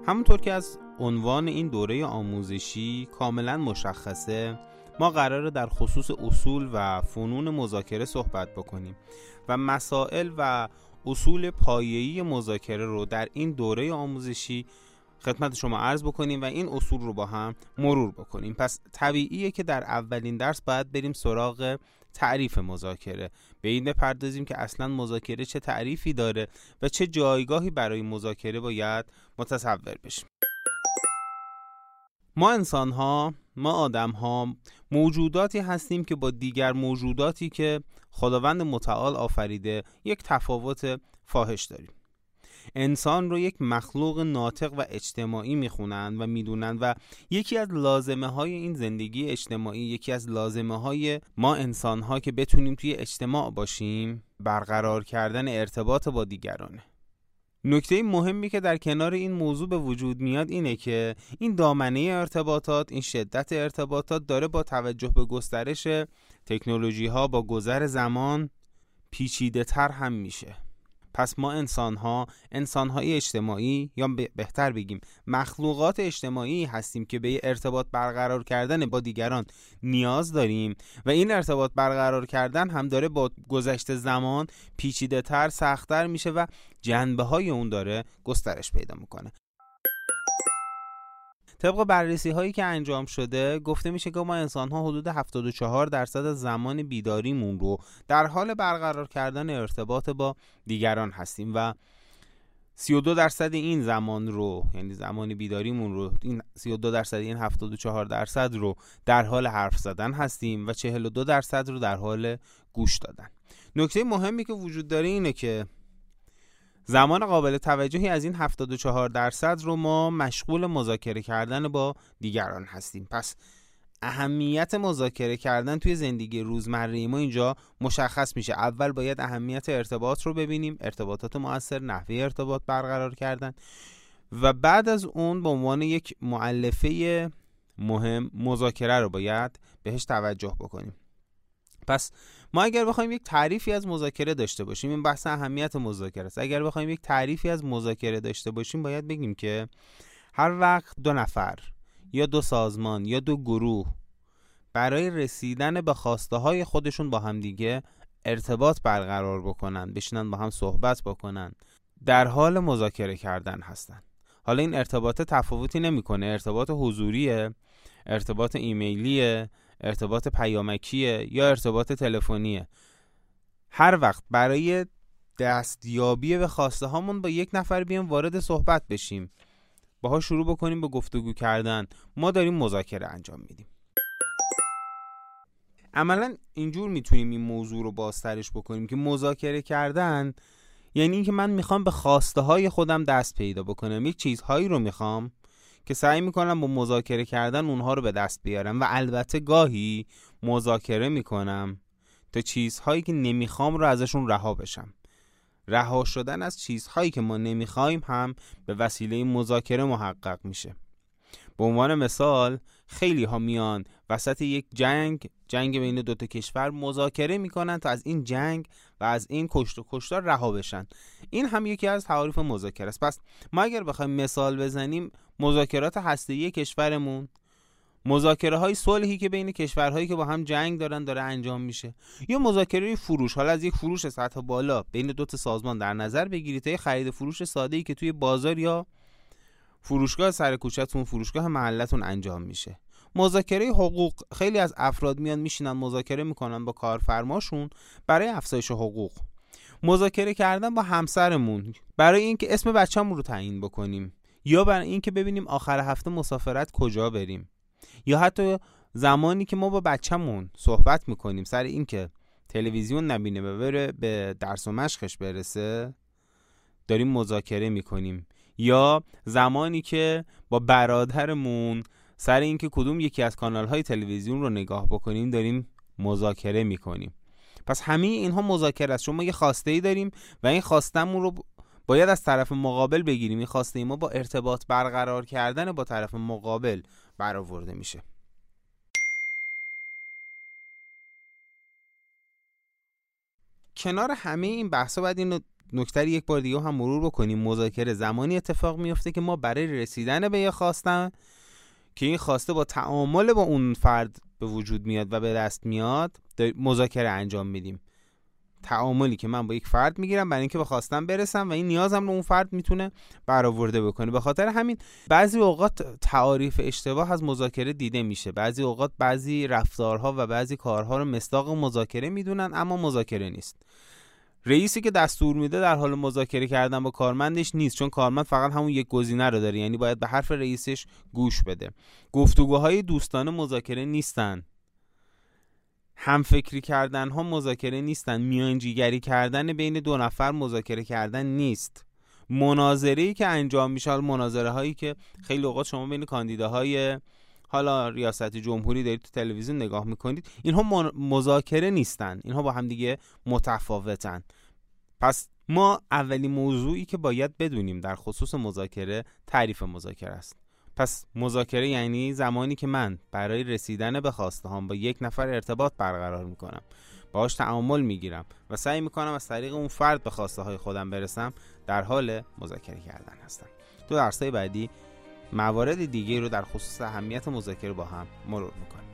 همونطور که از عنوان این دوره آموزشی کاملا مشخصه، ما قراره در خصوص اصول و فنون مذاکره صحبت بکنیم و مسائل و اصول پایه‌ای مذاکره رو در این دوره آموزشی خدمت شما عرض بکنیم و این اصول رو با هم مرور بکنیم. پس طبیعیه که در اولین درس باید بریم سراغ تعریف مذاکره، به این بپردازیم که اصلا مذاکره چه تعریفی داره و چه جایگاهی برای مذاکره باید متصور بشیم. ما انسان‌ها، ما آدم‌ها موجوداتی هستیم که با دیگر موجوداتی که خداوند متعال آفریده یک تفاوت فاحش داریم. انسان رو یک مخلوق ناطق و اجتماعی میخونن و میدونن و یکی از لازمه های این زندگی اجتماعی، یکی از لازمه های ما انسان ها که بتونیم توی اجتماع باشیم، برقرار کردن ارتباط با دیگرانه. نکته مهمی که در کنار این موضوع به وجود میاد اینه که این دامنه ارتباطات، این شدت ارتباطات داره با توجه به گسترش تکنولوژی ها با گذر زمان پیچیده تر هم میشه. پس ما انسان‌های اجتماعی، یا بهتر بگیم مخلوقات اجتماعی هستیم که به ارتباط برقرار کردن با دیگران نیاز داریم و این ارتباط برقرار کردن هم داره با گذشت زمان پیچیده‌تر، سخت‌تر میشه و جنبه‌های اون داره گسترش پیدا میکنه. طبق بررسی هایی که انجام شده گفته میشه که ما انسان ها حدود 74% از زمان بیداریمون رو در حال برقرار کردن ارتباط با دیگران هستیم و 32% این زمان رو، یعنی زمان بیداریمون رو، این 32% این 74% رو در حال حرف زدن هستیم و 42% رو در حال گوش دادن. نکته مهمی که وجود داره اینه که زمان قابل توجهی از این 74% رو ما مشغول مذاکره کردن با دیگران هستیم. پس اهمیت مذاکره کردن توی زندگی روزمره ما اینجا مشخص میشه. اول باید اهمیت ارتباط رو ببینیم، ارتباطات مؤثر، نحوه ارتباط برقرار کردن، و بعد از اون به عنوان یک مؤلفه مهم مذاکره رو باید بهش توجه بکنیم. پس ما اگر بخوایم یک تعریفی از مذاکره داشته باشیم، این بحث اهمیت مذاکره است. اگر بخوایم یک تعریفی از مذاکره داشته باشیم باید بگیم که هر وقت دو نفر یا دو سازمان یا دو گروه برای رسیدن به خواسته های خودشون با هم دیگه ارتباط برقرار بکنن، بشینن با هم صحبت بکنن، در حال مذاکره کردن هستن. حالا این ارتباط تفاوتی نمیکنه، ارتباط حضوریه، ارتباط ایمیلیه، ارتباط پیامکیه یا ارتباط تلفنیه. هر وقت برای دستیابی به خواسته هامون با یک نفر بیام وارد صحبت بشیم، باها شروع بکنیم به گفتگو کردن، ما داریم مذاکره انجام میدیم. عملا اینجور میتونیم این موضوع رو بازترش بکنیم که مذاکره کردن یعنی این که من میخوام به خواسته های خودم دست پیدا بکنم، یک چیزهایی رو میخوام که سعی میکنم با مذاکره کردن اونها رو به دست بیارم و البته گاهی مذاکره میکنم تا چیزهایی که نمیخوام رو ازشون رها بشم. رها شدن از چیزهایی که ما نمیخوایم هم به وسیله مذاکره محقق میشه. به عنوان مثال خیلی ها میان وسط یک جنگ بین دو تا کشور مذاکره میکنن تا از این جنگ و از این کشت و کشتار رها بشن. این هم یکی از تعاریف مذاکره است. پس ما اگر بخوایم مثال بزنیم، مذاکرات هسته‌ای کشورمون، مذاکره های صلحی که بین کشورهایی که با هم جنگ داره انجام میشه، یا مذاکره فروش، حالا از یک فروش سطح بالا بین دو تا سازمان در نظر بگیرید تا یک خرید فروش ساده‌ای که توی بازار یا فروشگاه سر کوچه‌تون، فروشگاه محلتون انجام میشه. مذاکره حقوق، خیلی از افراد میان میشینن مذاکره میکنن با کارفرماشون برای افزایش حقوق. مذاکره کردن با همسرمون برای اینکه اسم بچه‌مون رو تعیین بکنیم، یا برای اینکه ببینیم آخر هفته مسافرت کجا بریم، یا حتی زمانی که ما با بچه‌مون صحبت میکنیم سر اینکه تلویزیون نبینه و بره به درس و مشقش برسه، داریم مذاکره میکنیم. یا زمانی که با برادرمون سر اینکه کدوم یکی از کانال‌های تلویزیون رو نگاه بکنیم داریم مذاکره میکنیم. پس همه اینها مذاکره است. شما یه خواسته‌ای داریم و این خواستمون رو باید از طرف مقابل بگیریم. این خواسته ما با ارتباط برقرار کردن با طرف مقابل برآورده میشه. کنار همه این بحثا باید اینو نکته یک بار دیگه هم مرور بکنیم. مذاکره زمانی اتفاق میفته که ما برای رسیدن به یه خواسته که این خواسته با تعامل با اون فرد به وجود میاد و به دست میاد مذاکره انجام میدیم. تعاملی که من با یک فرد میگیرم برای اینکه به خواستم برسم و این نیازم رو اون فرد میتونه برآورده بکنه. به خاطر همین بعضی اوقات تعاریف اشتباه از مذاکره دیده میشه. بعضی اوقات بعضی رفتارها و بعضی کارها رو مصداق مذاکره میدونن اما مذاکره نیست. رئیسی که دستور میده در حال مذاکره کردن با کارمندش نیست، چون کارمند فقط همون یک گزینه رو داره، یعنی باید به حرف رئیسش گوش بده. گفتگوهای دوستانه مذاکره نیستن. همفکری کردن ها مذاکره نیستن. میانجیگری کردن بین دو نفر مذاکره کردن نیست. مناظره‌ای که انجام میشه، مناظره هایی که خیلی اوقات شما بین کاندیداهای حالا ریاست جمهوری دارید تو تلویزیون نگاه میکنید، اینها مذاکره نیستن. اینها با هم دیگه متفاوتن. پس ما اولین موضوعی که باید بدونیم در خصوص مذاکره تعریف مذاکره است. پس مذاکره یعنی زمانی که من برای رسیدن به خواسته هام با یک نفر ارتباط برقرار میکنم، باهاش تعامل میگیرم و سعی میکنم از طریق اون فرد به خواسته های خودم برسم، در حال مذاکره کردن هستم. تو درس‌های بعدی موارد دیگه رو در خصوص اهمیت مذاکره با هم مرور میکنیم.